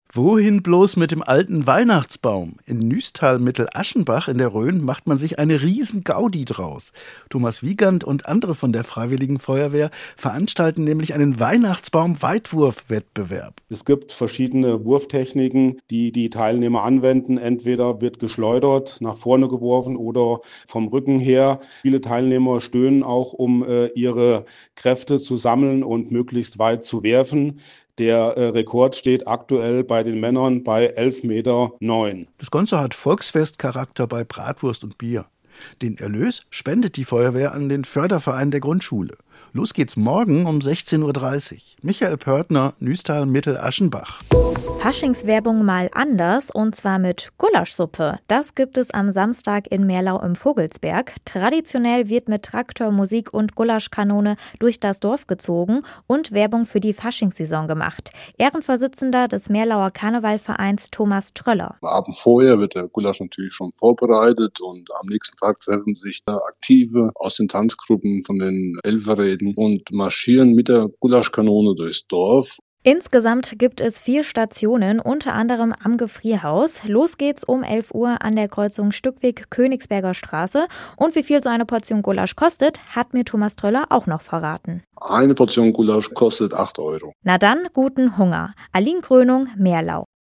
Wohin bloß mit dem alten Weihnachtsbaum? In Nüstal Mittel-Aschenbach in der Rhön macht man sich eine riesen Gaudi draus. Thomas Wiegand und andere von der Freiwilligen Feuerwehr veranstalten nämlich einen Weihnachtsbaum-Weitwurf-Wettbewerb. Es gibt verschiedene Wurftechniken, die die Teilnehmer anwenden. Entweder wird geschleudert, nach vorne geworfen oder vom Rücken her. Viele Teilnehmer stöhnen auch, um ihre Kräfte zu sammeln und möglichst weit zu werfen. Der Rekord steht aktuell bei den Männern bei 11,9 Meter. Das Ganze hat Volksfestcharakter bei Bratwurst und Bier. Den Erlös spendet die Feuerwehr an den Förderverein der Grundschule. Los geht's morgen um 16:30 Uhr. Michael Pörtner, Nüstal Mittel-Aschenbach. Faschingswerbung mal anders, und zwar mit Gulaschsuppe. Das gibt es am Samstag in Meerlau im Vogelsberg. Traditionell wird mit Traktor, Musik und Gulaschkanone durch das Dorf gezogen und Werbung für die Faschingssaison gemacht. Ehrenvorsitzender des Meerlauer Karnevalvereins Thomas Tröller. Am Abend vorher wird der Gulasch natürlich schon vorbereitet und am nächsten Tag treffen sich Aktive aus den Tanzgruppen von den Elferräten und marschieren mit der Gulaschkanone durchs Dorf. Insgesamt gibt es 4 Stationen, unter anderem am Gefrierhaus. Los geht's um 11 Uhr an der Kreuzung Stückweg-Königsberger Straße. Und wie viel so eine Portion Gulasch kostet, hat mir Thomas Tröller auch noch verraten. Eine Portion Gulasch kostet 8 Euro. Na dann, guten Hunger. Aline Krönung, Meerlau.